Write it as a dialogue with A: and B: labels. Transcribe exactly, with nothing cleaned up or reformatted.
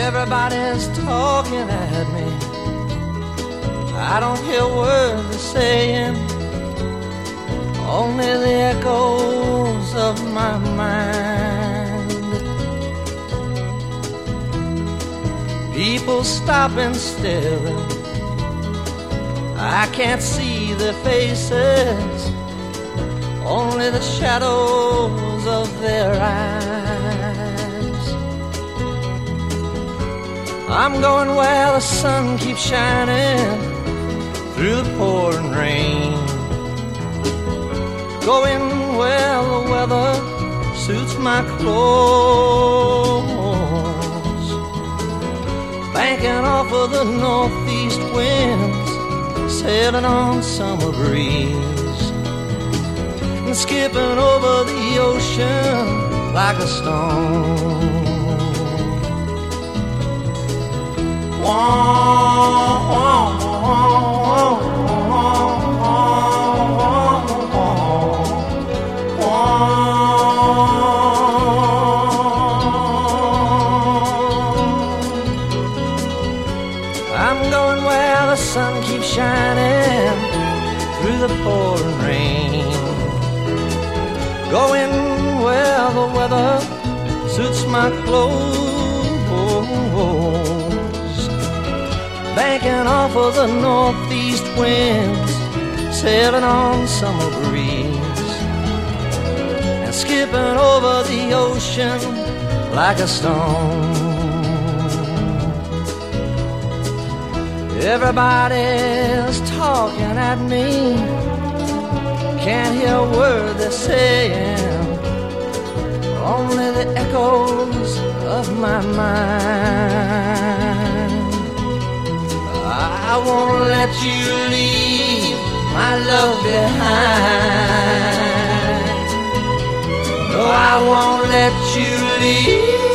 A: Everybody's talking at me. I don't hear words they're saying, only the echoes of my mind. People stopping still, I can't see their faces, only the shadows of their eyes. I'm going where the sun keeps shining through the pouring rain, going where the weather suits my clothes, banking off of the northeast winds, sailing on summer breeze, and skipping over the ocean like a stone. Wah, wah, wah, I'm going where the sun keeps shining through the pouring rain, going where the weather suits my clothes, banking off of the northeast winds, sailing on summer breeze, and skipping over the ocean like a stone. Everybody's talking at me, can't hear a word they're saying, only the echoes of my mind. I won't let you leave my love behind. No, I won't let you leave